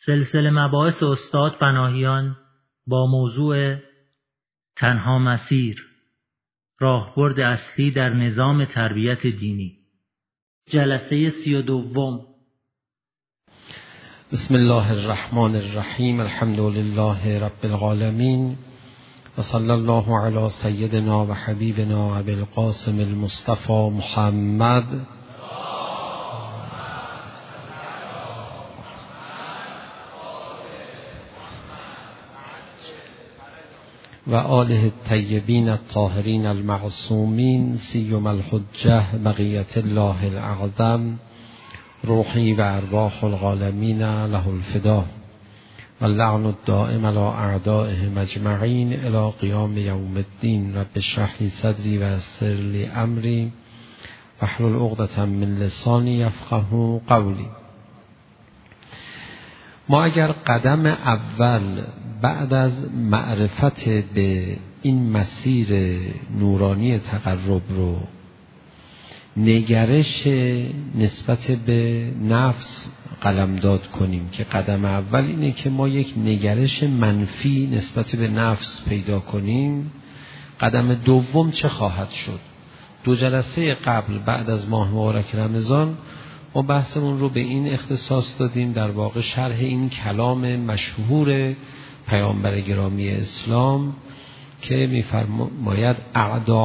سلسله مباحث استاد پناهیان با موضوع تنها مسیر، راهبرد اصلی در نظام تربیت دینی، جلسه 32. بسم الله الرحمن الرحیم. الحمد لله رب العالمین و صلی الله علی سیدنا و حبیبنا ابی القاسم المصطفى محمد و آله الطیبین الطاهرین المعصومین سیما الحجة بقیة الله الاعظم روحی و ارواح العالمین له الفدا و اللعن الدائم علی اعدائهم اجمعین الی قیام یوم الدین. رب اشرح لی صدری و یسر لی امری واحلل عقدة من لسانی یفقهوا قولی. ما اگر قدم اول بعد از معرفت به این مسیر نورانی تقرب رو نگرش نسبت به نفس قلمداد کنیم که قدم اول اینه که ما یک نگرش منفی نسبت به نفس پیدا کنیم، قدم دوم چه خواهد شد؟ 2 جلسه قبل بعد از ماه مبارک رمضان ما بحثمون رو به این اختصاص دادیم، در واقع شرح این کلام مشهور پیامبر گرامی اسلام که می‌فرماید اعدا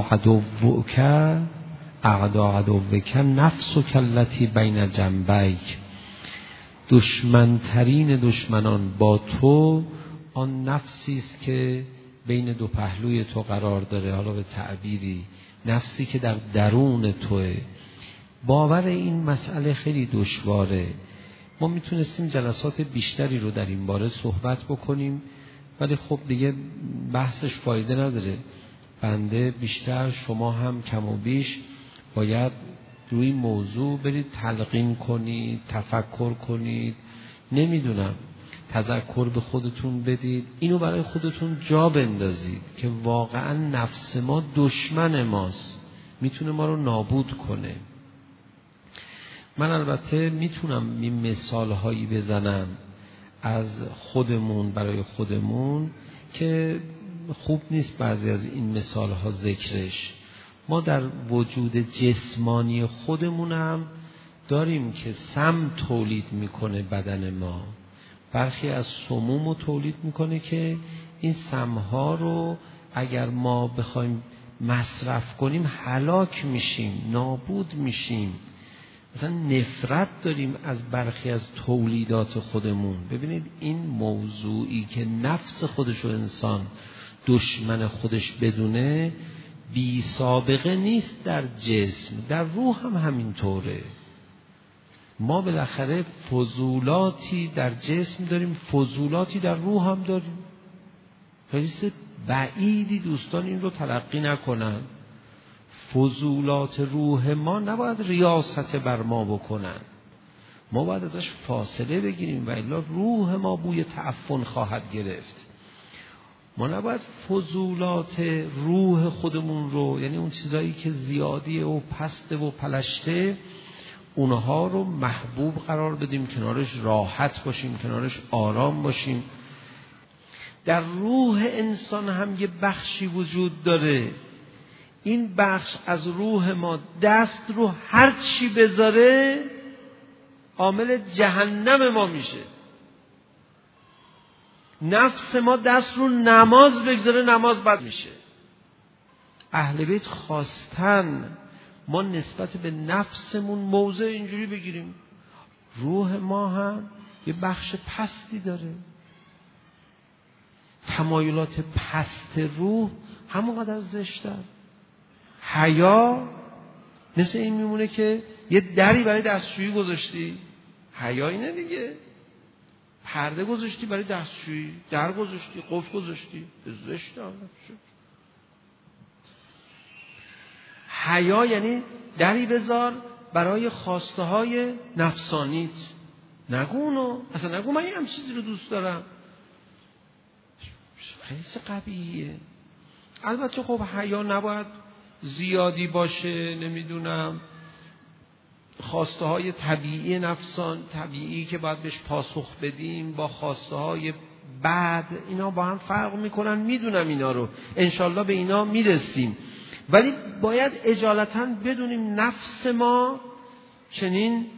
عدوک نفسک التی بین جنبیک، دشمنترین دشمنان با تو آن نفسی است که بین دو پهلوی تو قرار داره، حالا به تعبیری نفسی که در درون توه. باور این مسئله خیلی دشواره. ما میتونستیم جلسات بیشتری رو در این باره صحبت بکنیم، ولی خب دیگه بحثش فایده نداره. بنده بیشتر، شما هم کم و بیش باید روی موضوع برید تلقین کنید، تفکر کنید، نمیدونم تذکر به خودتون بدید، اینو برای خودتون جا بندازید که واقعا نفس ما دشمن ماست، میتونه ما رو نابود کنه. من البته میتونم این مثال هایی بزنم از خودمون برای خودمون که خوب نیست بعضی از این مثال ها ذکرش. ما در وجود جسمانی خودمونم داریم که سم تولید میکنه بدن ما، برخی از سموم رو تولید میکنه که این سمها رو اگر ما بخوایم مصرف کنیم هلاک میشیم، نابود میشیم. مثلا نفرت داریم از برخی از تولیدات خودمون. ببینید این موضوعی که نفس خودش و انسان دشمن خودش بدونه بی سابقه نیست در جسم، در روح هم همینطوره. ما بالاخره فضولاتی در جسم داریم، فضولاتی در روح هم داریم. خیلی بعیدی دوستان این رو تلقی نکنن. فضولات روح ما نباید ریاست بر ما بکنن، ما باید ازش فاصله بگیریم و الا روح ما بوی تعفن خواهد گرفت. ما نباید فضولات روح خودمون رو، یعنی اون چیزایی که زیادیه و پسته و پلشته، اونها رو محبوب قرار بدیم، کنارش راحت باشیم، کنارش آرام باشیم. در روح انسان هم یه بخشی وجود داره، این بخش از روح ما دست رو هر چی بذاره عامل جهنم ما میشه. نفس ما دست رو نماز بگذاره نماز بد میشه. اهل بیت خواستن ما نسبت به نفسمون موضع اینجوری بگیریم. روح ما هم یه بخش پستی داره، تمایلات پست روح همونقدر زشت‌تر. حیا مثل این میمونه که یه دری برای دستشویی گذاشتی، حیا اینه دیگه، پرده گذاشتی برای دستشویی، در گذاشتی، قفل گذاشتی، زشته. حیا یعنی دری بذار برای خواسته های نفسانیت، نگو اونو، اصلا نگو من یه هم چیزی رو دوست دارم، خیلی قبیحیه. البته خب حیا نباید زیادی باشه، نمیدونم خواسته های طبیعی نفسان طبیعی که باید بهش پاسخ بدیم با خواسته های بعد، اینا با هم فرق میکنن، میدونم اینا رو، انشالله به اینا میرسیم. ولی باید اجالتا بدونیم نفس ما چنین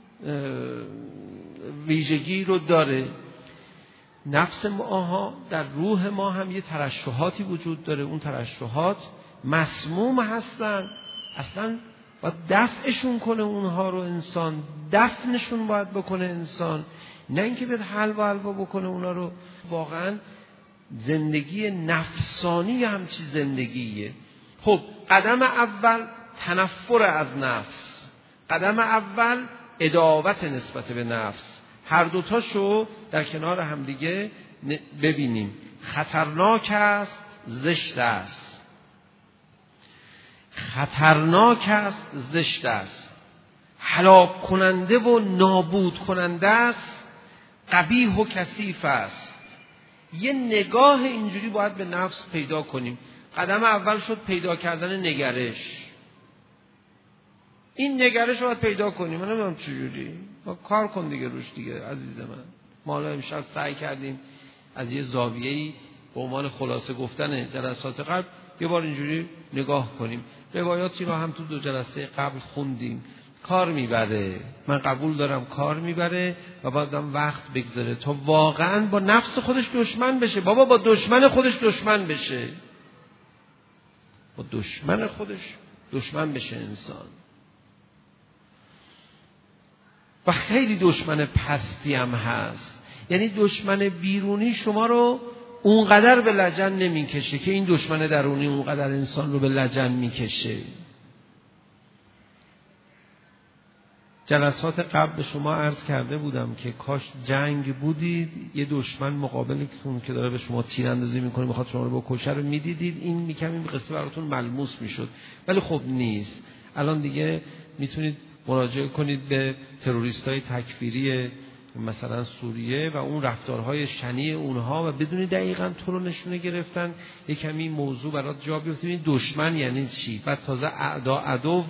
ویژگی رو داره. نفس ما در روح ما هم یه ترشحاتی وجود داره، اون ترشحات مسموم هستن، اصلا باید دفعشون کنه اونها رو انسان، دفنشون باید بکنه انسان، نه اینکه بیاد حلوا بکنه اونا رو. واقعا زندگی نفسانی همچی زندگیه. خب قدم اول تنفر از نفس، قدم اول عداوت نسبت به نفس، هر دوتاشو در کنار همدیگه ببینیم. خطرناک است، زشت است. خطرناک است، زشت است. هلاک کننده و نابود کننده است، قبیح و کثیف است. یه نگاه اینجوری باید به نفس پیدا کنیم. قدم اول شد پیدا کردن نگرش. این نگرش رو باید پیدا کنیم. من نمیدونم چجوری، کار کن دیگه روش دیگه عزیز من. ما الان امشب سعی کردیم از یه زاویه‌ای به عنوان خلاصه گفتن جلسات قبل یه بار اینجوری نگاه کنیم. روایاتی رو هم تو 2 جلسه قبل خوندیم. کار میبره، من قبول دارم کار میبره و بعدم وقت بگذره تا واقعا با نفس خودش دشمن بشه. بابا با دشمن خودش دشمن بشه، با دشمن خودش دشمن بشه انسان. و خیلی دشمن پستی هم هست، یعنی دشمن بیرونی شما رو اونقدر به لجن نمیکشه که این دشمن درونی اونقدر انسان رو به لجن میکشه. جلسات قبل به شما عرض کرده بودم که کاش جنگ بودید، یه دشمن مقابلتون که داره به شما تیراندازی میکنه میخواد شما رو بکشه رو میدیدید، این میکمی قصه براتون ملموس میشد. ولی خب نیست. الان دیگه میتونید مراجعه کنید به تروریستای تکفیری مثلا سوریه و اون رفتارهای شنیع اونها و بدونید دقیقاً تو رو نشونه گرفتن. یه کمی موضوع برات جا بیفته این دشمن یعنی چی. بعد تازه عدو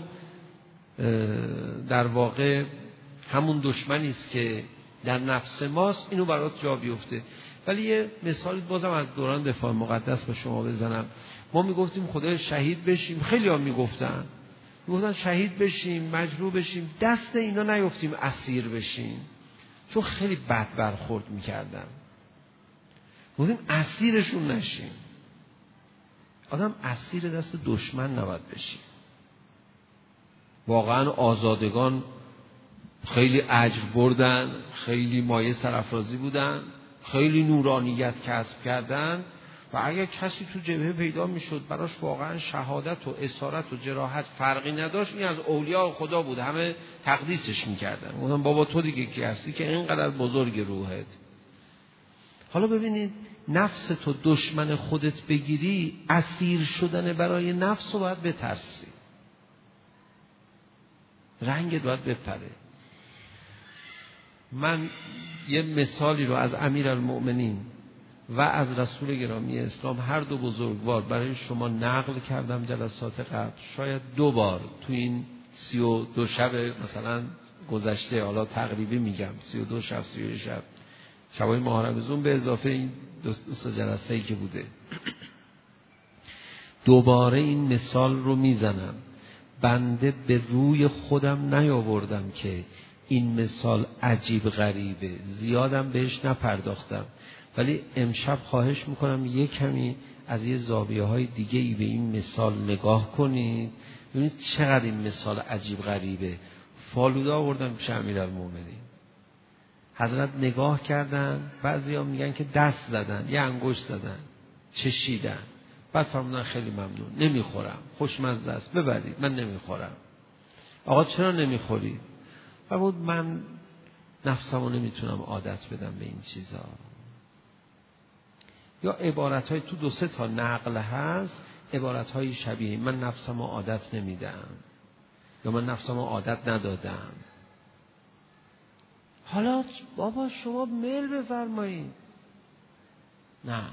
در واقع همون دشمنی است که در نفس ماست، اینو برات جا بیفته. ولی یه مثالی بازم از دوران دفاع مقدس به شما بزنم. ما میگفتیم خدای شهید بشیم، خیلی ها میگفتن شهید بشیم، مجروح بشیم، دست اینا نیفتیم اسیر بشیم، چون خیلی بد برخورد میکردن. گفتیم اسیرشون نشیم. آدم اسیر دست دشمن نباید بشیم. واقعا آزادگان خیلی اجر بردن، خیلی مایه سرافرازی بودن، خیلی نورانیت کسب کردن و اگر کسی تو جبهه پیدا میشد براش واقعا شهادت و اسارت و جراحت فرقی نداشت، این از اولیاء خدا بود، همه تقدیسش میکردن. گفتم بابا تو دیگه کی هستی که اینقدر بزرگ روحت؟ حالا ببینید نفس تو دشمن خودت بگیری، اسیر شدن برای نفس رو باید بترسی، رنگت باید بپره. من یه مثالی رو از امیرالمؤمنین و از رسول گرامی اسلام هر دو بزرگوار برای شما نقل کردم جلسات قبل. شاید 2 بار تو این 32 شب مثلا گذشته، حالا تقریبی میگم 32 شب 31 شب شبای ماه رمضان به اضافه این 2 جلسه‌ای که بوده، دوباره این مثال رو میزنم. بنده به روی خودم نیاوردم که این مثال عجیب غریبه، زیادم بهش نپرداختم، ولی امشب خواهش میکنم یه کمی از یه زاویه‌های دیگه‌ای به این مثال نگاه کنید، ببینید چقدر این مثال عجیب غریبه. فالوده آوردن پیش امیرالمومنین، حضرت نگاه کردن، بعضیا میگن که دست زدن، یه انگشت زدن، چشیدن، بعد فرمودن خیلی ممنون، نمیخورم، خوشمزه است، ببرید، من نمیخورم. آقا چرا نمیخوری؟ فرمود من نفسمو نمیتونم عادت بدم به این چیزا. یا عبارتهای تو 2-3 تا نقل هست، عبارتهای شبیه من نفسمو عادت نمیدم یا من نفسمو عادت ندادم. حالا بابا شما میل بفرمایید. نه،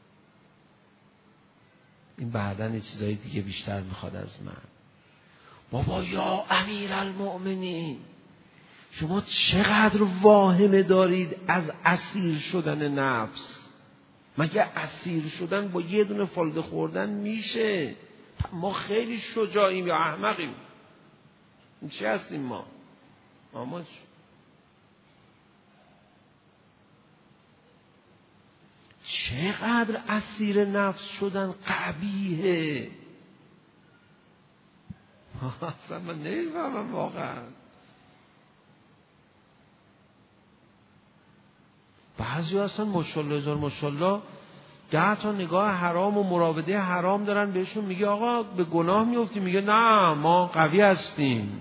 این بعدن چیزای دیگه بیشتر میخواد از من. بابا یا امیرالمؤمنین، شما چقدر واهمه دارید از اسیر شدن نفس؟ مگه اسیر شدن با یه دونه فالده خوردن میشه؟ ما خیلی شجاعیم یا احمقیم؟ این چی هستیم ما؟ چقدر اسیر نفس شدن قبیحه. اصلا من نمیفهمم واقعا. بعضی اصلا ماشاءالله هزار ماشاءالله 10 تا نگاه حرام و مراوده حرام دارن، بهشون میگه آقا به گناه میفتی، میگه نه ما قوی هستیم.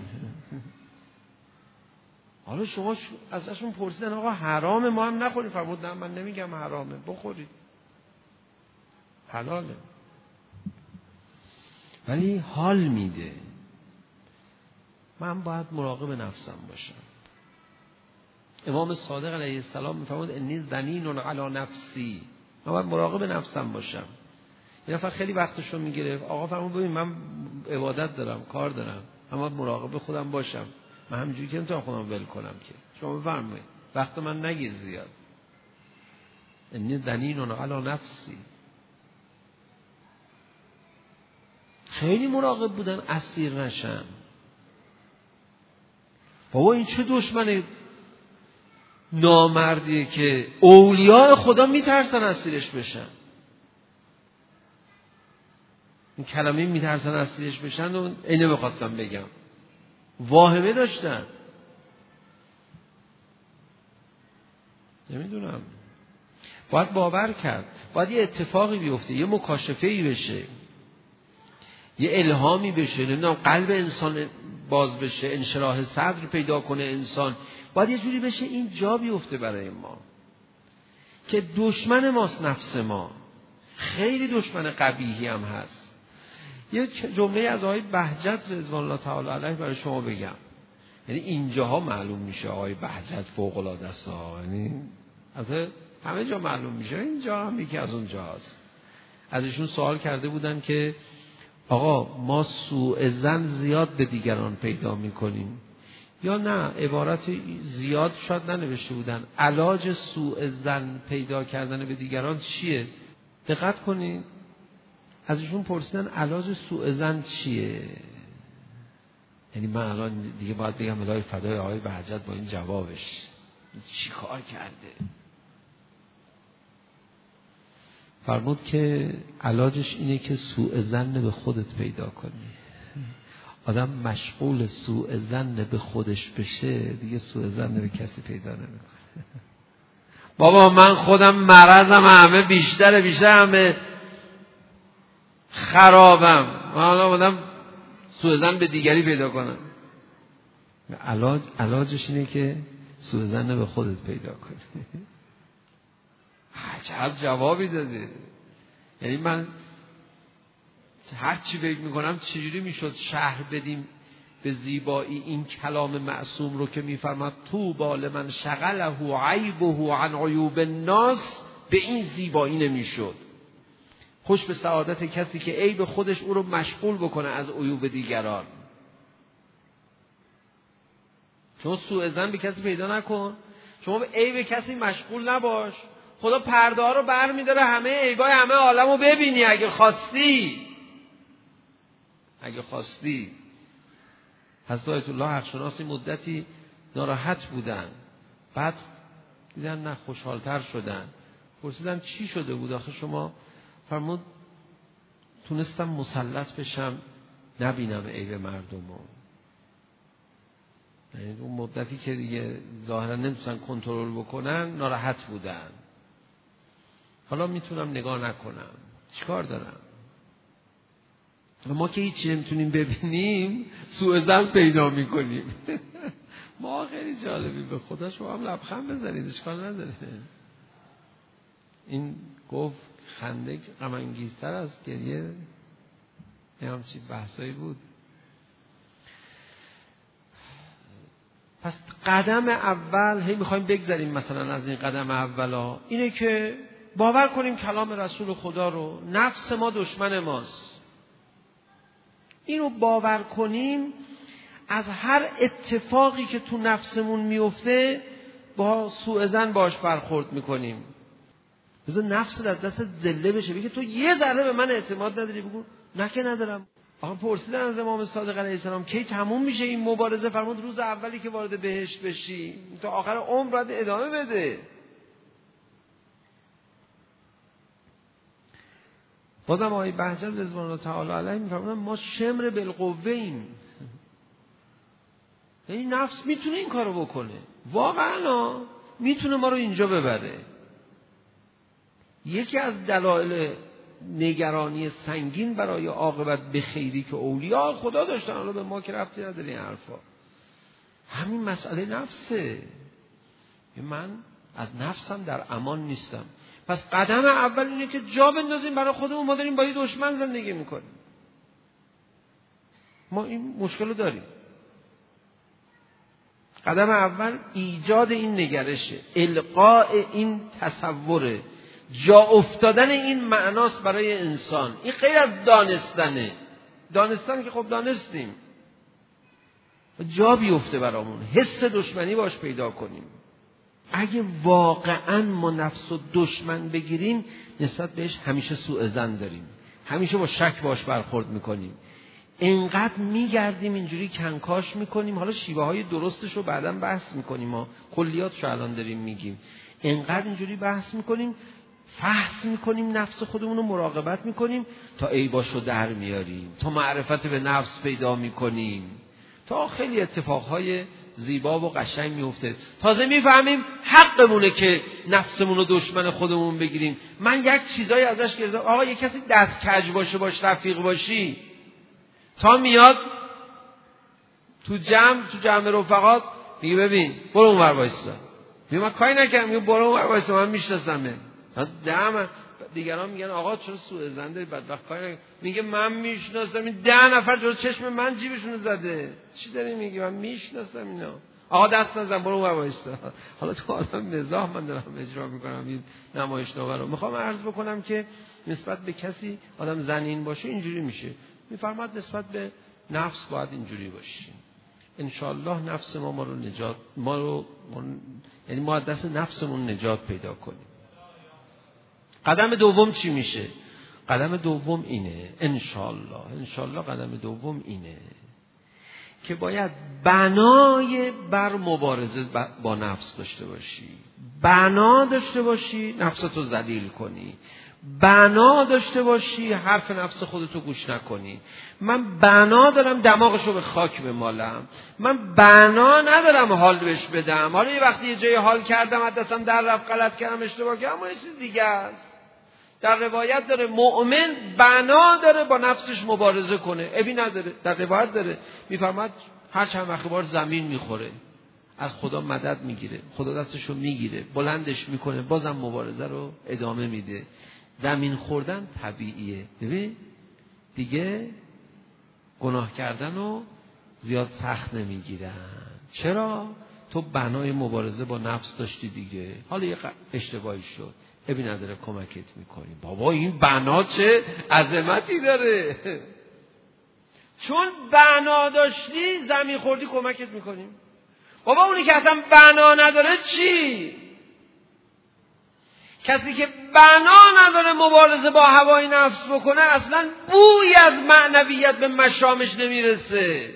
حالا شما ازشون پرسیدن آقا حرامه ما هم نخوریم؟ فرمود نه من نمیگم حرامه، بخورید، حلاله، ولی حال میده. من باید مراقب نفسم باشم. امام صادق علیه السلام میفرمود انی ذنین علی نفسی، من باید مراقب نفسم باشم. یه نفر خیلی وقتشو میگرفت، آقا فرمود ببین من عبادت دارم، کار دارم، من باید مراقب خودم باشم، من همینجوری که نمیتونم خودم ول کنم که. شما بفرمایید وقت من نگیر زیاد. انی ذنین علی نفسی. خیلی مراقب بودن اسیر نشن. بابا این چه دشمن نامردیه که اولیاء خدا میترسن اسیرش بشن. این کلمه میترسن اسیرش بشن و اینو میخواستم بگم، واهمه داشتن. نمیدونم، باید باور کرد، باید یه اتفاقی بیفته، یه مکاشفه‌ای بشه، یه الهامی بشه، نمیدونم قلب انسان باز بشه، انشراح صدر پیدا کنه انسان، باید یه جوری بشه این جا بیفته برای ما که دشمن ماست نفس ما، خیلی دشمن قبیحی هم هست. یه جمله از آقای بهجت رضوان الله تعالی علیه برای شما بگم، یعنی اینجاها معلوم میشه آقای بهجت فوق العاده است، یعنی از همه جا معلوم میشه، اینجا هم یکی از اونجا هست. از ایشون سوال کرده بودن که آقا ما سوء ظن زیاد به دیگران پیدا میکنیم یا نه؟ عبارت زیاد شاید ننوشته بودن، علاج سوء ظن پیدا کردن به دیگران چیه؟ دقت کنید، از ایشون پرسیدن علاج سوء ظن چیه؟ یعنی من الان دیگه باید بگم الهی فدای آقای بهجت با این جوابش چی کار کرده. فرمود که علاجش اینه که سوء ظن به خودت پیدا کنی. آدم مشغول سوء ظن به خودش بشه دیگه سوء ظن به کسی پیدا نمیکنه. بابا من خودم مرضم همه بیشتر همه خرابم، حالا آدم سوء ظن به دیگری پیدا کنم. علاجش اینه که سوء ظن به خودت پیدا کنی. عجب جوابی داده. یعنی من هر چی فکر میکنم چجوری میشد شرح بدیم به زیبایی این کلام معصوم رو که میفرماد طوبی لمن شغله عیبه عن عیوب الناس، به این زیبایی نمیشد. خوش به سعادت کسی که عیب خودش او رو مشغول بکنه از عیوب دیگران. شما سوء ظن به کسی پیدا نکن، شما به عیب کسی مشغول نباش. خدا پرده ها رو بر می‌داره، همه عیبای همه عالم رو ببینی اگه خواستی. حضرت آیت الله حق‌شناسی مدتی ناراحت بودن، بعد دیدن نه خوشحالتر شدن. پرسیدن چی شده بود آخه شما؟ فرمود تونستم مسلط بشم نبینم عیب مردمو. یعنی اون مدتی که دیگه ظاهرا نمیتونن کنترل بکنن ناراحت بودن. حالا میتونم نگاه نکنم، چیکار دارم؟ ما که هیچی نمیتونیم ببینیم سوء ظن پیدا میکنیم. ما خیلی جالبی، به خدا شما هم لبخند بزنید، اشکال نداره. این گفت خنده غم انگیزتر از گریه، هم چی بحثایی بود. پس قدم اول هی میخوایم بگذاریم مثلا از این قدم اولا اینه که باور کنیم کلام رسول خدا رو، نفس ما دشمن ماست، اینو باور کنیم، از هر اتفاقی که تو نفسمون میفته با سوء ظن باش برخورد میکنیم. بذار نفس در دست ذله بشه، بگه تو یه ذره به من اعتماد نداری، بگو نه که ندارم. آقا پرسیدن از امام صادق علیه السلام کی تموم میشه این مبارزه؟ فرمود روز اولی که وارد بهشت بشی تا آخر عمر باید ادامه بده. بازم آقای بهجت رضوان الله تعالی علیه میفرمودن ما شمر بالقوه ایم، یعنی نفس میتونه این کارو بکنه، واقعا میتونه ما رو اینجا ببره. یکی از دلایل نگرانی سنگین برای عاقبت به خیری که اولیاء خدا داشتن، حالا به ما که ربطی نداره این حرفا، همین مسئله نفسه. من از نفسم در امان نیستم. پس قدم اول اینه که جا بندازیم برای خودمون، ما داریم با یه دشمن زندگی میکنیم، ما این مشکل رو داریم. قدم اول ایجاد این نگرشه، القاء این تصوره، جا افتادن این معناست برای انسان. این غیر از دانستنه. دانستن که خب دانستیم، جا بیفته برامون، حس دشمنی باش پیدا کنیم. اگه واقعا ما نفس و دشمن بگیریم، نسبت بهش همیشه سوء ظن داریم، همیشه با شک باش برخورد میکنیم، اینقدر میگردیم اینجوری کنکاش میکنیم. حالا شیوه های درستش رو بعداً بحث میکنیم، ما کلیاتش رو الان داریم میگیم. اینقدر اینجوری بحث میکنیم، فحص میکنیم، نفس خودمون رو مراقبت میکنیم تا عیباش رو در میاریم، تا معرفت به نفس پیدا میکنیم، تا خیلی اتفاقهای زیبا و قشنگ میفته. تازه میفهمیم حقمونه که نفسمون رو دشمن خودمون بگیریم. من یک چیزایی ازش گرفتم، آقا یک کسی دست کج باشه، باش رفیق باشی، تا میاد تو جمع رفقات میگه ببین برو اونور وایسا، میگه من کاری نکردم، میگه برو اونور وایسا من میشناسمه. دیگران میگن آقا چرا سوء ظن داری، بدبخت کاری نکردم، میگه من میشناسم. این 10 نفر جلو چشم من جیبشون زده، چی داری میگی؟ من میشناسم اینا. آقا دست نزن برو اونور وایسا. حالا تو آدم مزاح من دارم اجرا میکنم این نمایشنامه رو. میخوام عرض بکنم که نسبت به کسی آدم زنین باشه اینجوری میشه. میفرماد نسبت به نفس باید اینجوری باشیم. انشاءالله نفس ما رو نجات، یعنی ما از دست نفسمون نجات پیدا کنیم. قدم دوم چی میشه؟ قدم دوم اینه، انشاءالله قدم دوم اینه که باید بنای بر مبارزه با نفس داشته باشی. بنا داشته باشی نفستو ذلیل کنی، بنا داشته باشی حرف نفس خودتو گوش نکنی. من بنا دارم دماغشو به خاک بمالم، من بنا ندارم حال بهش بدم. حالا یه وقتی یه جای حال کردم از دستم در رفت، غلط کردم، اشتباه کردم، اما یه چیز دیگه است. در روایت داره مؤمن بنا داره با نفسش مبارزه کنه، ابی نداره. در روایت داره میفرماد هر چند وقت بار زمین میخوره از خدا مدد میگیره، خدا دستشو میگیره بلندش میکنه، بازم مبارزه رو ادامه میده. زمین خوردن طبیعیه. ببین دیگه گناه کردن رو زیاد سخت نمیگیرن. چرا؟ تو بنای مبارزه با نفس داشتی دیگه. حالا یه اشتباهی شد، ابی نداره کمکت میکنی. بابا این بنا چه عظمتی داره. چون بنا داشتی زمین خوردی کمکت میکنیم. بابا اونی که اصلا بنا نداره چی؟ کسی که بنا نداره مبارزه با هوای نفس بکنه اصلا بوی از معنویت به مشامش نمیرسه،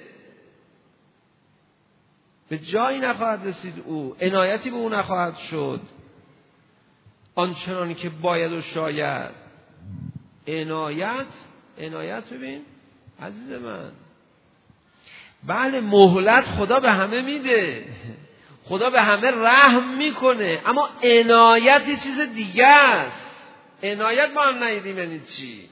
به جایی نخواهد رسید، او عنایتی به او نخواهد شد آنچنانی که باید و شاید. عنایت ببین عزیز من، بله مهلت خدا به همه میده، خدا به همه رحم میکنه، اما عنایت یه چیز دیگه است. عنایت ما هم ندیدیم یعنی چی.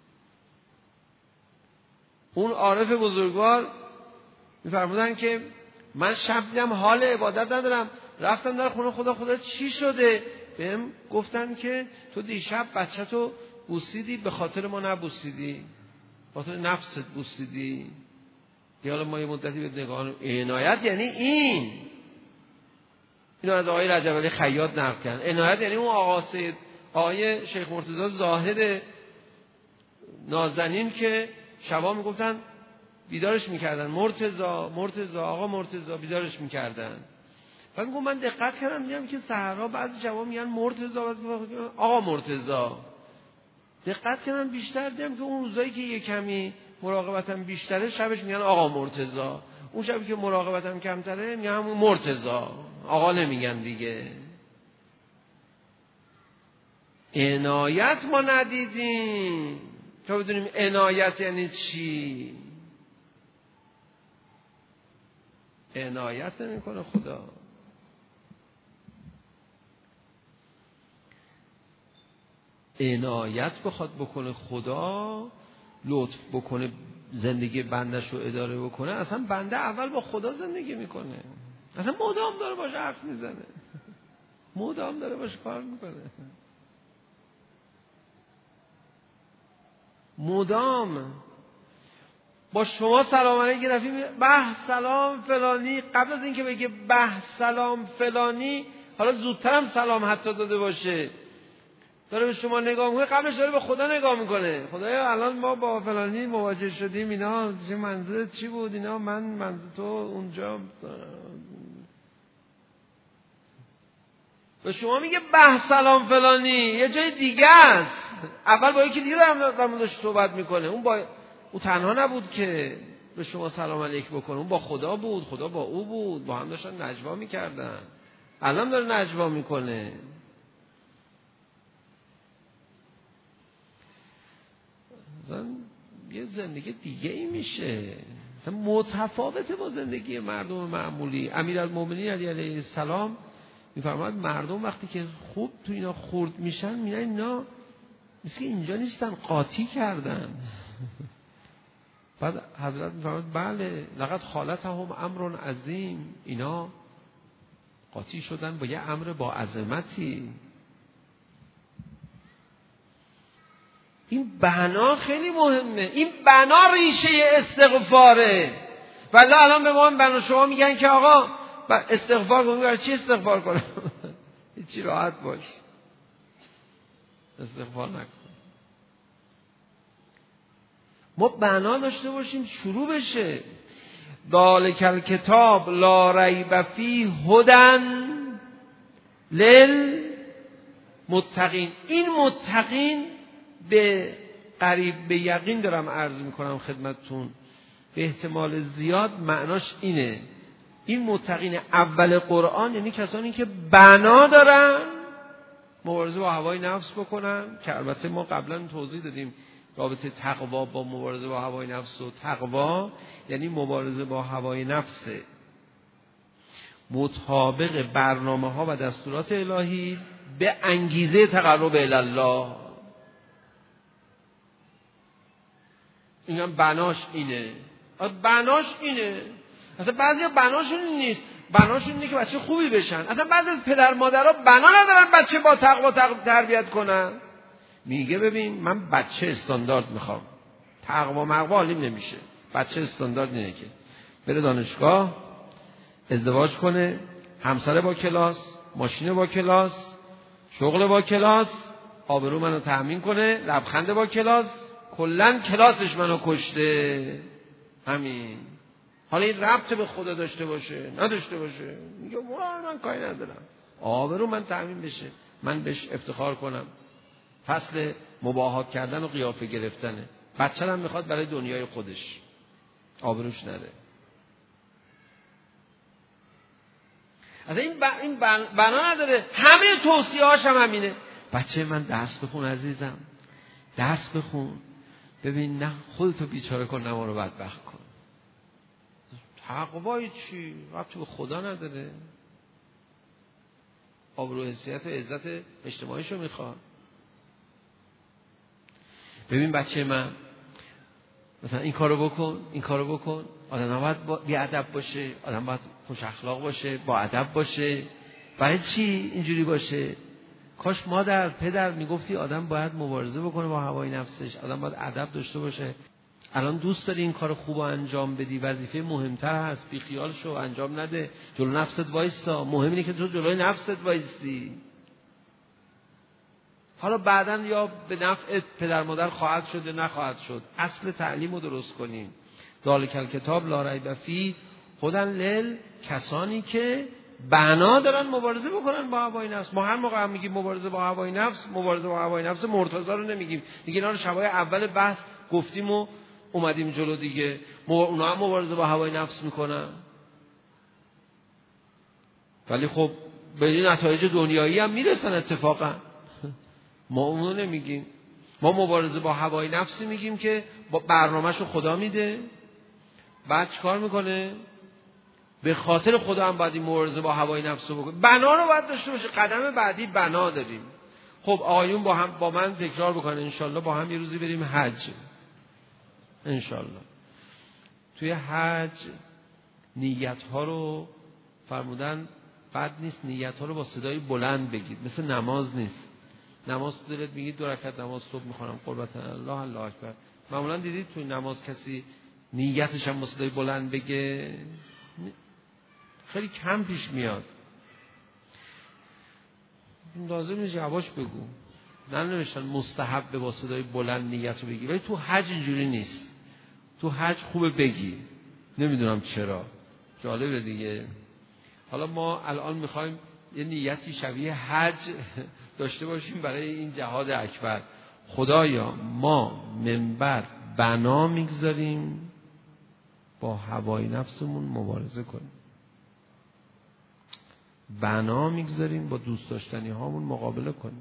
اون عارف بزرگوار میفرمودن که من شب دیدم حال عبادت ندارم، رفتم در خونه خدا چی شده؟ بهم گفتن که تو دیشب بچه‌تو بوسیدی، به خاطر ما نبوسیدی، به خاطر نفست بوسیدی. حالا ما یه مدتی به نگاه عنایت یعنی اینو از آقای رجب علی خیاط نقل کردن. عنایت یعنی اون آقای شیخ مرتضی زاهد نازنین که شبا میگفتن بیدارش میکردن، مرتضی آقا مرتضی بیدارش میکردن. بعد میگم من دقت کردم دیدم که سحرها بعضی جواب میگن مرتضی، آقا مرتضی. دقت کردم بیشتر دیدم که اون روزایی که یه کمی مراقبتم بیشتره شبش میگن آقا مرتضی، اون شبی که مراقبتم کمتره میگن همون مرتضی، آقا نمیگن دیگه. عنایت ما ندیدیم تا بدونیم عنایت یعنی چی. عنایت نمیکنه خدا. عنایت بخواد بکنه خدا، لطف بکنه زندگی بندش رو اداره بکنه، اصلا بنده اول با خدا زندگی میکنه، اصلا مدام داره باش حرف میزنه، مدام داره باش کار میکنه، مدام با شما سلام علیک رفی به سلام فلانی، قبل از اینکه بگه به سلام فلانی، حالا زودترم سلام حتی داده باشه، داره به شما نگاه میکنه، قبلش داره به خدا نگاه میکنه. خدایا الان ما با فلانی مواجه شدیم، اینا چه منظورت چی بود، اینا من منظور تو اونجا. به شما میگه به سلام فلانی، یه جای دیگه است، اول با یکی دیگه دارم صحبت میکنه. اون تنها نبود که به شما سلام علیک بکنه، اون با خدا بود، خدا با او بود، با هم داشتن نجوا میکردن، الان داره نجوا میکنه. مثلا یه زندگی دیگه ای میشه، مثلا متفاوته با زندگی مردم معمولی. امیرالمومنین علی علیه السلام میفرماد مردم وقتی که خوب تو اینا خورد میشن میگن اینا مثل اینجا نیستن، قاطی کردن. بعد حضرت میفرماد بله لقد خالطهم امر عظیم، اینا قاطی شدن با یه امر با عظمتی. این بنا خیلی مهمه، این بنا ریشه استغفاره. ولی الان به ما بنا شما میگن که آقا استغفار کنیم، برای چی استغفار کنم؟ هیچی، راحت باش، استغفار نکن. ما بنا داشته باشیم شروع بشه. ذالک الکتاب لا ریب فیه هدی للمتقین. این متقین به قریب به یقین دارم عرض میکنم خدمتتون، به احتمال زیاد معناش اینه. این متقین اول قرآن یعنی کسانی که بنا دارن مبارزه با هوای نفس بکنن، که البته ما قبلا توضیح دادیم رابطه تقوا با مبارزه با هوای نفس و تقوا یعنی مبارزه با هوای نفس مطابق برنامه ها و دستورات الهی به انگیزه تقرب الی الله. اینم بناش اینه، بناش اینه. اصلا بعضیا بناشون نیست، بناشون اینه که بچه خوبی بشن. اصلا بعضی از پدر مادرها بنا ندارن بچه با تقوا تربیت کنن. میگه ببین من بچه استاندارد میخوام، تقوا مقوا حالیم نمیشه. بچه استاندارد اینه که بره دانشگاه، ازدواج کنه، همسر با کلاس، ماشین با کلاس، شغل با کلاس، آبرو منو تأمین کنه، لبخند با کلاس، کلن کلاسش منو کشته. همین. حالا این ربط به خدا داشته باشه نداشته باشه، میگه من کاری ندارم، آبرو من تأمین بشه، من بهش افتخار کنم. فصل مباهات کردن و قیافه گرفتنه. بچه هم میخواد برای دنیای خودش، آبروش نره. از این بنا نداره. همه توصیه هاش هم همینه. بچه من درس بخون عزیزم، درس بخون، ببین نه خودتو بیچاره کن نه ما رو بدبخت کن. تقوای چی؟ ربطی به خدا نداره. آبرو حیثیت و عزت اجتماعیشو میخواد. ببین بچه من مثلا این کارو بکن، این کارو بکن. آدم نباید بی ادب باشه، آدم باید خوش اخلاق باشه، با ادب باشه. برای چی اینجوری باشه؟ کاش مادر پدر میگفتی آدم باید مبارزه بکنه با هوای نفسش، آدم باید ادب داشته باشه. الان دوست داری این کار خوبو انجام بدی، وظیفه مهمتر هست، بی خیال شو، انجام نده، جلو نفست وایسا. مهم اینه که تو جلوی نفست وایسی. حالا بعداً یا به نفع پدر مادر خواهد شد یا نخواهد شد، اصل تعلیم رو درست کنیم. ذالک الکتاب لا ریب فیه هدی للکسانی که بنا دارن مبارزه بکنن با هوای نفس. ما هر موقع هم میگیم مبارزه با هوای نفس، مبارزه با هوای نفس مرتضی رو نمیگیم دیگه، اینا رو شبای اول بحث گفتیم و اومدیم جلو دیگه. اونا هم مبارزه با هوای نفس میکنن، ولی خب به این نتایج دنیایی هم میرسن اتفاقا. ما اونو نمیگیم. ما مبارزه با هوای نفسی میگیم که با برنامه‌شو خدا میده، بعد چیکار میکنه؟ به خاطر خدا هم باید این مبارزه با هوای نفس رو بکنه. بنا رو باید داشته باشه. قدم بعدی بنا داریم. خب آقایون با من تکرار بکنن انشالله، با هم یه روزی بریم حج انشالله. توی حج نیت ها رو فرمودن بد نیست نیت ها رو با صدای بلند بگید، مثل نماز نیست. نماز تو دلت میگید 2 رکعت نماز صبح میخونم قربت الله الله اکبر. معمولا دیدید توی نماز کسی نیتش هم با صدای بلند بگه؟ خیلی کم پیش میاد. لازم نیست یواش بگو. ننوشتن مستحب با صدای بلند نیت رو بگی، ولی تو حج اینجوری نیست. تو حج خوبه بگی، نمیدونم چرا، جالبه دیگه. حالا ما الان میخوایم یه نیتی شبیه حج داشته باشیم برای این جهاد اکبر. خدایا ما منبر بنا میگذاریم با هوای نفسمون مبارزه کنیم، بنا میگذاریم با دوست داشتنی هامون مقابله کنیم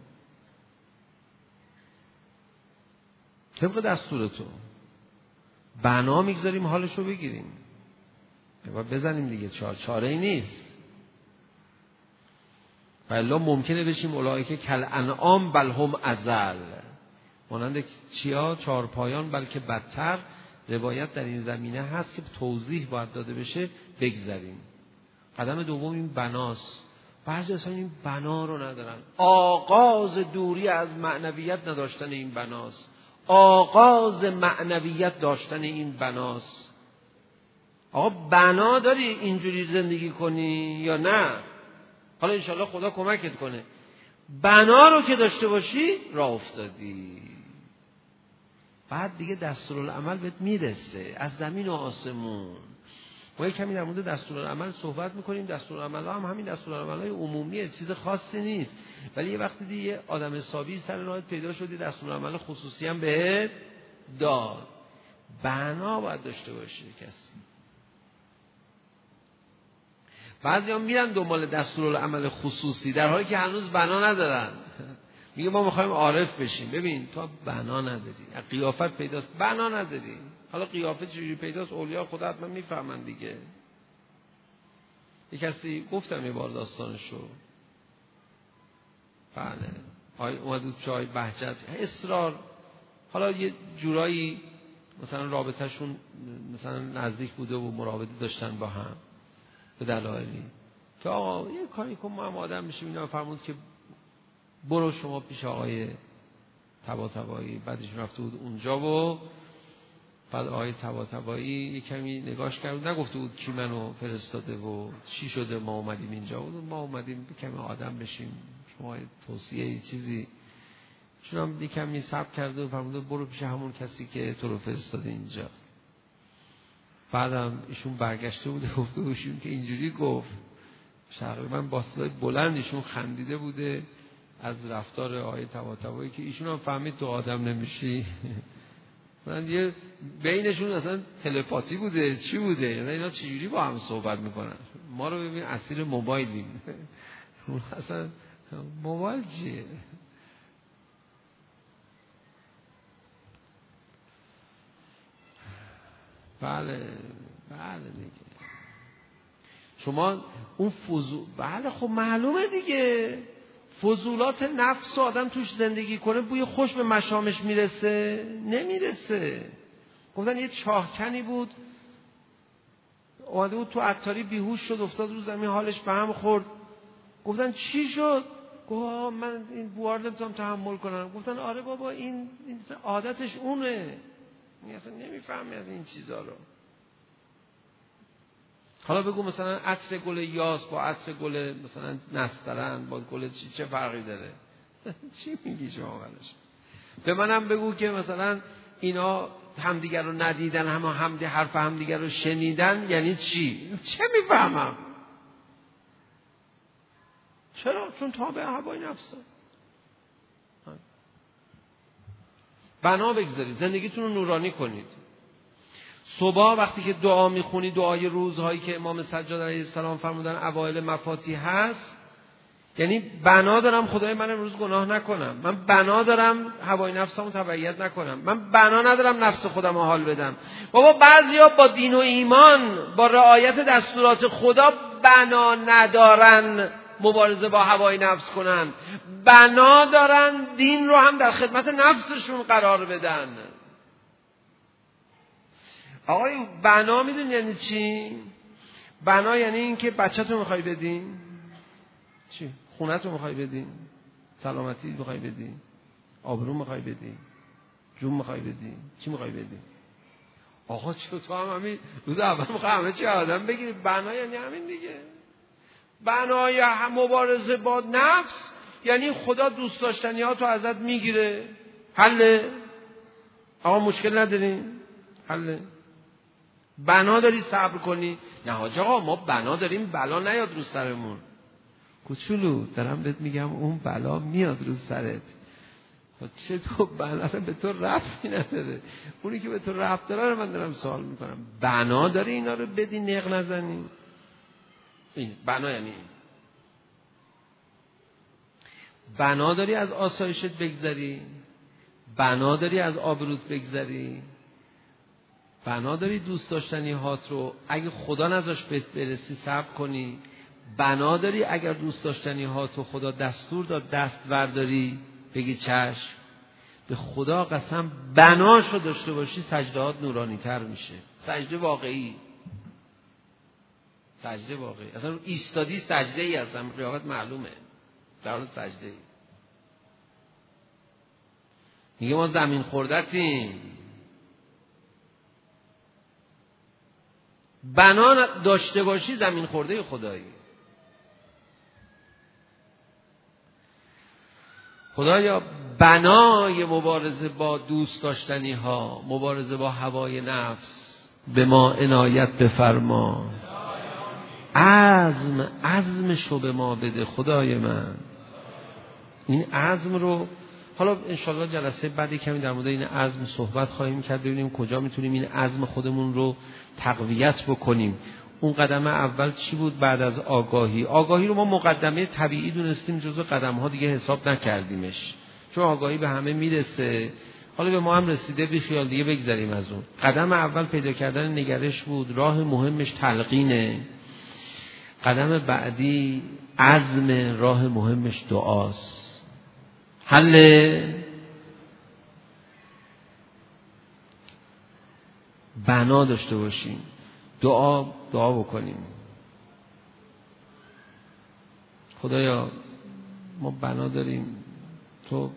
طبق دستور تو. بنا میگذاریم حالشو بگیریم، باید بزنیم دیگه، چاره ای نیست. والله ممکنه بشیم اولئک کالانعام بل هم اضل، مانند چیا؟ 4 پایان بلکه بدتر. روایت در این زمینه هست که توضیح باید داده بشه، بگذاریم. قدم دوم این بناست. بعضی اصلا این بنا رو ندارن. آغاز دوری از معنویت نداشتن این بناست، آغاز معنویت داشتن این بناست. آقا بنا داری اینجوری زندگی کنی یا نه؟ حالا انشالله خدا کمکت کنه. بنا رو که داشته باشی راه افتادی، بعد دیگه دستورالعمل بهت میرسه از زمین و آسمون. ما کمی در مورد دستورالعمل صحبت میکنیم. دستورالعمل هم همین دستورالعمل‌های عمومیه، چیز خاصی نیست. ولی یه وقتی دیگه یه آدم حسابی سر راهت پیدا شدی، دستورالعمل خصوصی هم بهت داد. بنا باید داشته باشه کسی. بعضی هم میرن دنبال دستورالعمل خصوصی در حالی که هنوز بنا ندارن. میگه ما میخوایم عارف بشیم. ببین تو بنا نداری، قیافت پیداست، بنا نداری. حالا قیافت چجوری پیداست؟ اولیاء خدا حتما میفهمن دیگه. یک کسی گفتم یه بار داستانشو، بله اومد چای بهجت اصرار، حالا یه جورایی مثلا رابطهشون مثلا نزدیک بوده و مراوده داشتن با هم به دلایلی که آقا یه کاری کن ما هم آدم میشیم. اینا فرمود که برو شما پیش آقای طباطبایی. بعدش رفته بود اونجا و بعد آقای طباطبایی یه کمی نگاش کرد، نگفته بود کی منو فرستاده و چی شده ما اومدیم اینجا. ما اومدیم کمی آدم بشیم، شما توصیه چیزی. چون هم یه کمی صبر کرده و فرمود برو پیش همون کسی که تو رو فرستاده اینجا. بعدم ایشون برگشته بوده گفته بودشون که اینجوری گفت، تقریبا با صدای بلند ایشون خندیده بوده از رفتار آقای طباطبایی که ایشون هم فهمید تو آدم نمیشی. من یه بینشون اصلا تلپاتی بوده چی بوده، یعنی اینا چجوری با هم صحبت میکنن. ما رو ببین اسیر موبایلیم. اصلا موبایل چیه؟ بله دیگه شما اون بله خب معلومه دیگه، فضولات نفس آدم توش زندگی کنه بوی خوش به مشامش میرسه؟ نمیرسه. گفتن یه چاهکنی بود اومده بود تو عطاری بیهوش شد افتاد رو زمین حالش به هم خورد. گفتن چی شد؟ گفت من این بوار نمیتونم تحمل کنم. گفتن آره بابا این عادتش اونه، این اصلا نمیفهمی از این چیزا رو. حالا بگو مثلا عطر گل یاس با عطر گل مثلا نسترن با گل چه فرقی داره؟ چی میگی شما برش؟ به منم بگو که مثلا اینا همدیگر رو ندیدن، حرف همدیگر رو شنیدن، یعنی چی؟ چه میفهمم؟ چرا؟ چون تابع هوای نفسه. بنا بگذارید، زندگیتون رو نورانی کنید. صبح وقتی که دعا میخونی، دعای روزهایی که امام سجاد علیه السلام فرمودن اوایل مفاتیح هست، یعنی بنا دارم خدای من امروز گناه نکنم، من بنا دارم هوای نفسمو تبعیت نکنم، من بنا ندارم نفس خودم رو حال بدم. بابا بعضیا با دین و ایمان، با رعایت دستورات خدا بنا ندارن مبارزه با هوای نفس کنن، بنا دارن دین رو هم در خدمت نفسشون قرار بدن. آقای بنا میدونی یعنی چی؟ بنا یعنی این که بچه‌تو میخوای بدین، چی؟ خونه‌تو میخوای بدین، سلامتی میخوای بدین، آبرو میخوای بدین، جون میخوای بدین، چی میخوای بدین؟ آقا چطور هم همین روز اول میخوای همه چی آدم بگیری؟ بنا یعنی همین دیگه. بنای مبارزه با نفس یعنی خدا دوست داشتنیاتو ازت میگیره، حله. آقا مشکل نداریم، حله. بنا داری صبر کنی؟ نه حاج آقا ما بنا داریم بلا نیاد رو سرمون. کوچولو دارم بهت میگم اون بلا میاد رو سرت. چه تو بنا به تو ربطی نداره، اونی که به تو ربط داره رو من دارم سوال میکنم. بنا داری اینا رو بدی نق نزنی؟ این بنا یعنی بنا داری از آسایشت بگذری، بنا داری از آبروت بگذری، بنا داری دوست داشتنی هات رو اگه خدا نذاش برسی صبر کنی، بنا داری اگر دوست داشتنی هات رو خدا دستور داد دست برداری بگی چشم. به خدا قسم بناشو داشته باشی سجده هات نورانی تر میشه. سجده واقعی، سجده واقعی. اصلا ایستادی سجده ای هستم، قیافت معلومه در حال سجده ای. میگه ما زمین خوردتیم. بنا داشته باشی زمین خورده خدایی. خدایا بنای مبارزه با دوست داشتنی ها، مبارزه با هوای نفس به ما عنایت بفرما. عزمشو به ما بده خدای من. این عزم رو حالا انشالله جلسه بعدی کمی در مورد این عزم صحبت خواهیم کرد، ببینیم کجا میتونیم این عزم خودمون رو تقویت بکنیم. اون قدم اول چی بود بعد از آگاهی؟ آگاهی رو ما مقدمه طبیعی دونستیم، جزو قدم ها دیگه حساب نکردیمش، چون آگاهی به همه میرسه. حالا به ما هم رسیده، بی خیال دیگه بگذریم از اون. قدم اول پیدا کردن نگرش بود، راه مهمش تلقینه. قدم بعدی عزم، راه مهمش دعاست. حل بنا داشته باشیم، دعا بکنیم. خدایا ما بنا داریم، تو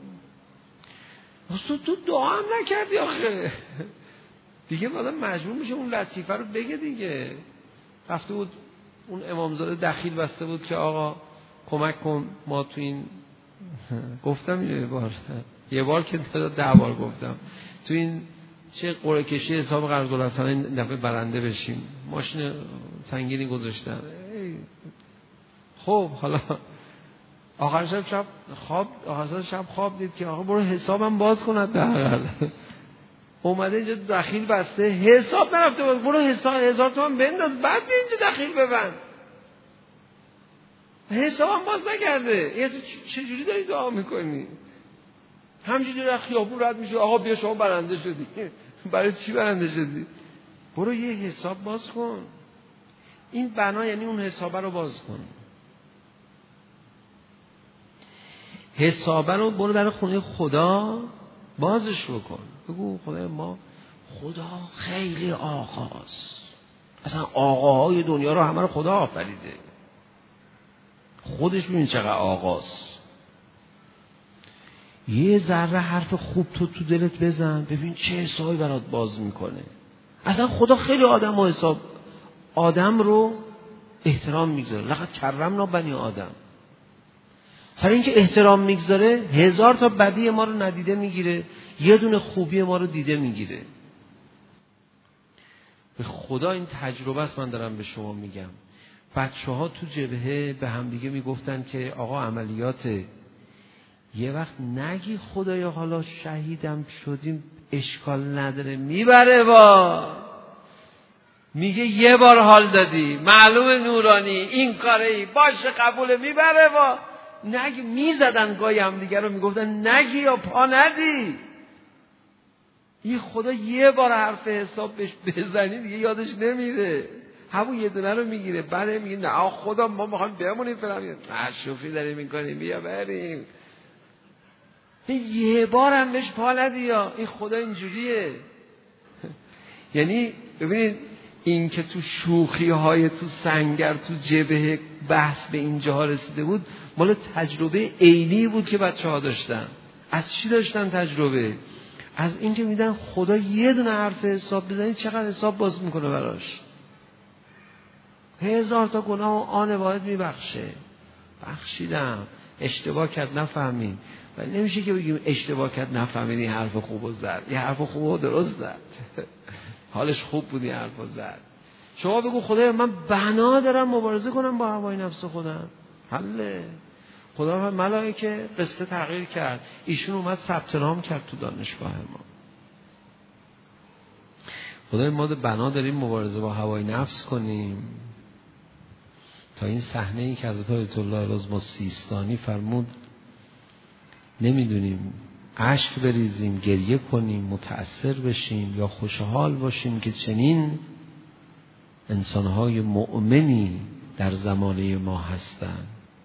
دعا هم نکردی آخه. دیگه آدم مجبور میشه اون لطیفه رو بگه دیگه. رفته بود اون امامزاده دخیل بسته بود که آقا کمک کن ما تو این، گفتم یه بار که 10 بار گفتم تو این چه قرعه کشی حساب قرض‌الحسنه این دفعه برنده بشیم. ماشین سنگینی گذاشتم. خب حالا آخر شب خواب دید که آقا برو حسابم باز کند حداقل. اومده اینجا دخیل بسته، حساب نرفته باز، برو حساب 1000 تومان بنداز بعد بیا اینجا دخیل ببند. حسابم باز نکرده. این چجوری داری دعا میکنی؟ همجوری در خیابون رد میشه، آقا بیا شما برنده شدی. برای چی برنده شدی؟ برو یه حساب باز کن. این بنا یعنی اون حسابه رو باز کن. حسابه رو برو در خونه خدا بازش بکن. بگو خدای ما، خدا خیلی آقاست، اصلا آقاهای دنیا رو همه رو خدا آفریده، خودش ببین چقدر آقاست. یه ذره حرف خوب تو دلت بزن، ببین چه حسابی برات باز میکنه. اصلا خدا خیلی آدم رو احترام میذاره. لقد کرمنا بنی آدم. سر اینکه احترام میگذاره 1000 تا بدی ما رو ندیده میگیره، یه دونه خوبی ما رو دیده میگیره. به خدا این تجربه است، من دارم به شما میگم. بچه‌ها تو جبهه به هم دیگه میگفتن که آقا عملیات، یه وقت نگی خدایا حالا شهیدم شدیم اشکال نداره، میبره با میگه یه بار حال دادی، معلومه نورانی این کاری باشه قبوله، میبره با نگی. میزدن گاهی هم دیگه رو میگفتن نگی یا پا ندی. این خدا یه بار حرف حساب بهش بزنی دیگه یادش نمیره، همون یه دونه رو میگیره. بعد میگه نه خدا ما میخوایم بمونیم فلان، نه شوخی داریم میکنیم بیا بریم. یه بار هم بهش پا ندی یا این خدا اینجوریه. یعنی ببینید این که تو شوخی های تو سنگر تو جبهه بحث به اینجا رسیده بود، مال تجربه عینی بود که بچه ها داشتن. از چی داشتن تجربه؟ از این که میدن خدا یه دونه حرف حساب بزنید چقدر حساب باز میکنه براش. 1000 تا گناه و آن واحد میبخشه. بخشیدم، اشتباه کرد نفهمید. ولی نمیشه که بگیم اشتباه کرد نفهمید این حرف خوبو زد، این حرف خوبو درست زد، حالش خوب بود این حرفو زد. شما بگو خدایا من بنا دارم مبارزه کنم با هوای نفس خودم، حله. خدا ملائکه قصه تغییر کرد، ایشون اومد ثبت نام کرد تو دانشگاه ما. خدای ما بنا داریم مبارزه با هوای نفس کنیم تا این صحنه ای که حضرت آیت الله رضا سیستانی فرمود نمیدونیم اشک بریزیم، گریه کنیم، متأثر بشیم یا خوشحال باشیم که چنین انسانهای مؤمنی در زمانه ما هستند.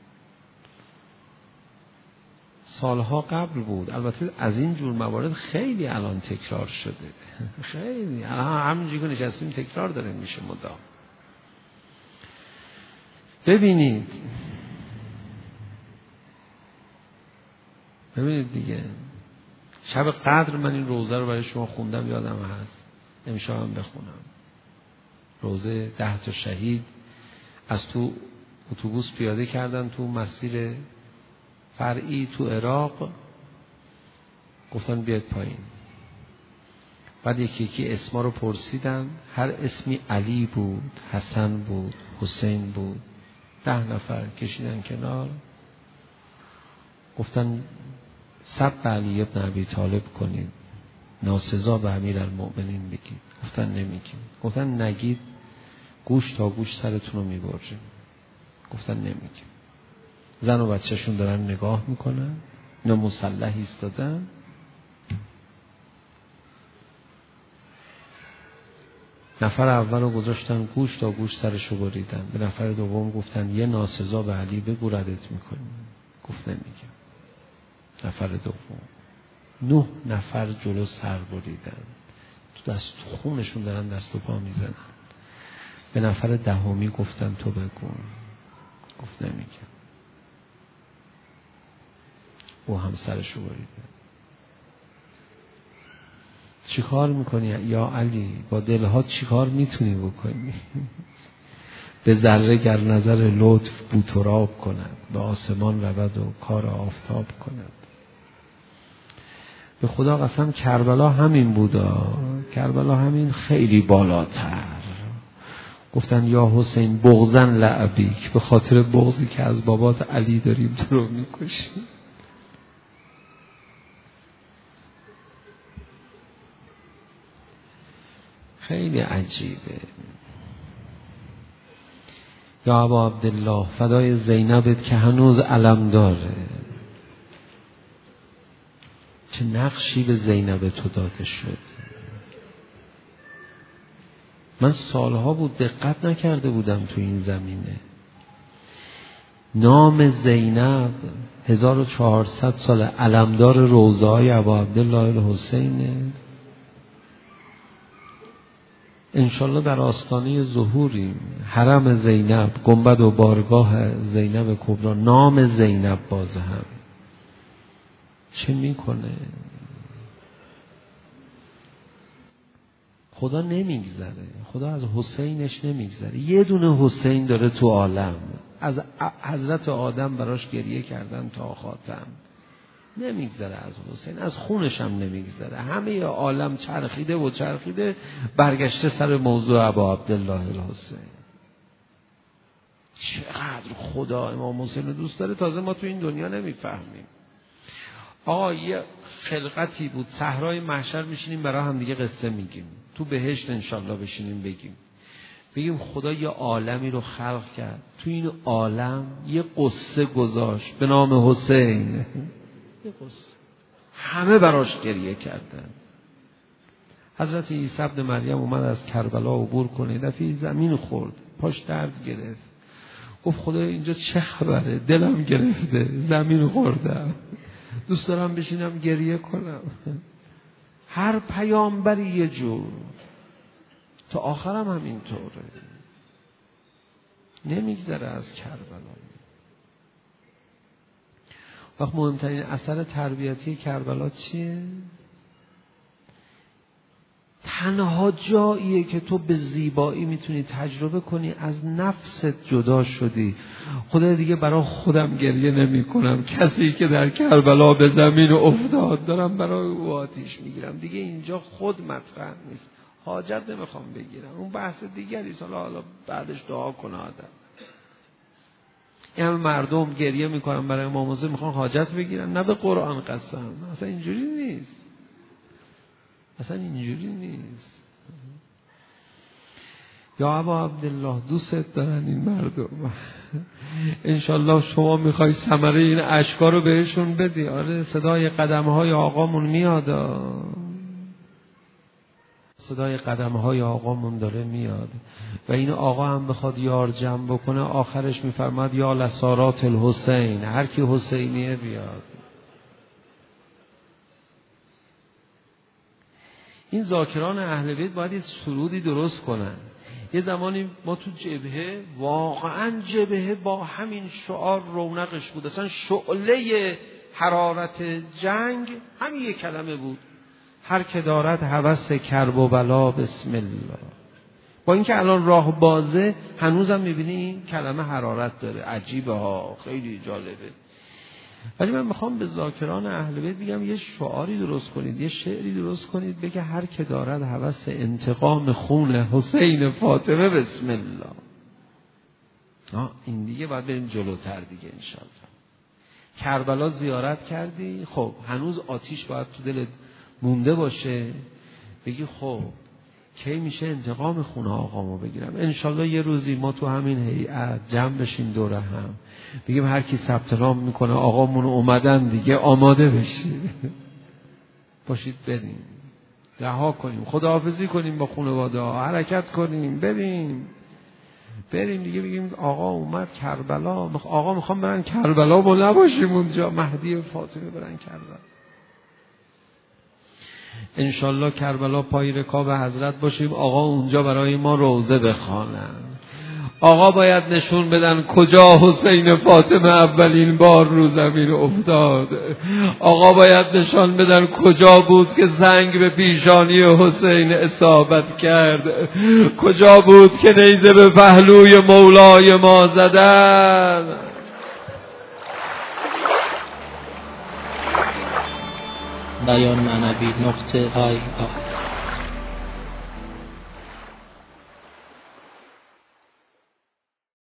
سالها قبل بود. البته از این جور موارد خیلی الان تکرار شده، خیلی الان همینجوری که نشستیم تکرار داره میشه مدام. ببینید دیگه شب قدر من این روزه رو برای شما خوندم، یادم هست امشب هم بخونم. روزه 10 تا شهید از تو اتوبوس پیاده کردن تو مسیر فرعی تو عراق، گفتن بیاید پایین. بعد یکی یکی اسما رو پرسیدن، هر اسمی علی بود، حسن بود، حسین بود. 10 نفر کشیدن کنار، گفتن سب علی ابن ابی طالب کنید، ناسزا به امیرالمؤمنین بگید. گفتن نمیگیم. گفتن نگید گوش تا گوش سرتون رو میبریم. گفتن نمیگیم. زن و بچهشون دارن نگاه میکنن، اینا مسلح ایستادن. نفر اول رو گذاشتن گوش تا گوش سرشو بریدن. به نفر دوم گفتن یه ناسزا به علی بگو ردت میکنیم. گفت نمیگم. نفر دوم 9 نفر جلو سر بریدن، تو دست خونشون دارن دست و پا میزنن. به نفر 10 گفتن تو بگو. گفت نمیگم. او هم سرشو بریدن. چی کار میکنی یا علی؟ با دلها چی کار میتونی بکنی؟ به ذره گر نظر لطف بوتراب کند، به آسمان رود و کار آفتاب کند. به خدا قسم کربلا همین بودا، کربلا همین خیلی بالاتر. گفتن یا حسین بغضن لعبیک، به خاطر بغضی که از بابات علی داریم تو رو میکشیم. خیلی عجیبه. یا ابا عبدالله فدای زینبت که هنوز علم داره. چه نقشی به زینب تو داده شد. من سالها بود دقت نکرده بودم تو این زمینه. نام زینب 1400 سال علمدار روضه‌های ابا عبدالله الحسینه. انشالله در آستانه ظهوریم. حرم زینب، گنبد و بارگاه زینب کبرا، نام زینب باز هم چه میکنه؟ خدا نمیگذره، خدا از حسینش نمیگذره. یه دونه حسین داره تو عالم، از حضرت آدم براش گریه کردن تا خاتم، نمیگذره از حسین، از خونش هم نمیگذره. همه عالم چرخیده و چرخیده برگشته سر موضوع ابا عبدالله الحسین. چقدر خدا امام حسین رو دوست داره، تازه ما تو این دنیا نمیفهمیم. آقا یه خلقتی بود، صحرای محشر میشینیم برای هم دیگه قصه میگیم، تو بهشت انشالله بشینیم بگیم خدا یه عالمی رو خلق کرد، تو این عالم یه قصه گذاشت به نام حسین، یه قصه، همه براش گریه کردن. حضرت عیسی ابن مریم اومد از کربلا عبور کنه، دفعه زمین خورد، پاش درد گرفت، گفت خدا اینجا چه خبره، دلم گرفته، زمین خوردم، دوست دارم بشینم گریه کنم. هر پیامبری یه جور، تا آخرم هم اینطوره، نمیگذره از کربلا. وقت مهمترین اثر تربیتی کربلا چیه؟ تنها جاییه که تو به زیبایی میتونی تجربه کنی از نفست جدا شدی. خدا دیگه برای خودم گریه نمی کنم، کسی که در کربلا به زمین افتاد دارم برای او آتیش میگیرم، دیگه اینجا خود مطرح نیست، حاجت نمیخوام بگیرم، اون بحث دیگری، حالا بعدش دعا کنه آدم. این همه مردم گریه میکنن برای امام حسین، میخوان حاجت بگیرن، نه به قرآن قسم، اصلا اینجوری نیست، اصلا اینجوری نیست. یا ابا عبدالله دوست دارن این مردم، انشالله شما میخوای ثمره این اشکا رو بهشون بدی. آره صدای قدمهای آقامون میاد، صدای قدمهای آقامون داره میاد و این آقا هم بخواد یار جمع بکنه آخرش میفرماد یا لسارات الحسین، هر کی حسینیه بیاد. این ذاکران اهل بیت باید یه سرودی درست کنن. یه زمانی ما تو جبهه، واقعا جبهه با همین شعار رونقش بود، اصلا شعله حرارت جنگ همین یک کلمه بود، هر که دارد هوس کرب و بلا بسم الله. با اینکه الان راه بازه هنوزم میبینی این کلمه حرارت داره، عجیبه ها، خیلی جالبه. ولی من میخوام به ذاکران اهل بیت بگم یه شعاری درست کنید، یه شعری درست کنید بگه هر که دارد هوس انتقام خون حسین فاطمه بسم الله. این دیگه باید بریم جلوتر دیگه انشالله. کربلا زیارت کردی، خب هنوز آتیش باید تو دلت مونده باشه، بگی خب کی میشه انتقام خون آقامو بگیرم. انشالله یه روزی ما تو همین هیئت جمع بشیم دوره هم، بگیم هر کی ثبت نام میکنه آقامون اومدن دیگه، آماده بشید باشید، بریم رها کنیم، خداحافظی کنیم با خانواده ها، حرکت کنیم، بریم دیگه، بگیم آقا اومد کربلا، آقا میخوام برن کربلا، ما نباشیم اونجا، مهدی و فاطمه برن کربلا. انشالله کربلا پای رکاب حضرت باشیم، آقا اونجا برای ما روزه بخوانن. آقا باید نشون بدن کجا حسین فاطمه اولین بار رو زمین افتاد. آقا باید نشان بدن کجا بود که زنگ به پیشانی حسین اصابت کرد، کجا بود که نیزه به پهلوی مولای ما زدن. بیان معنوی .IR